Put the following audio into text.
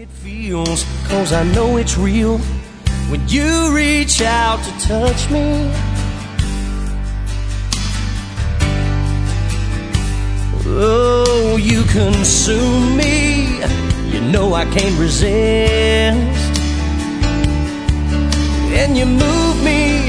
It feels, 'cause I know it's real when you reach out to touch me. Oh, you consume me, you know I can't resist. And you move me